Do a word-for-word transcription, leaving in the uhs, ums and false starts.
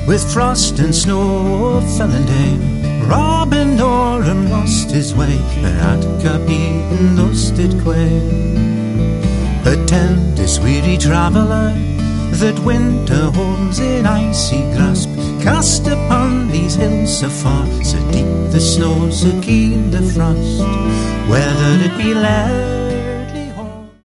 with frost and snow fell and day. Robin Oram lost his way, and Attica Eden thus did quail. Attend this weary traveller, that winter holds in icy grasp, cast upon these hills so far, so deep the snow, so keen the frost. Whether it be left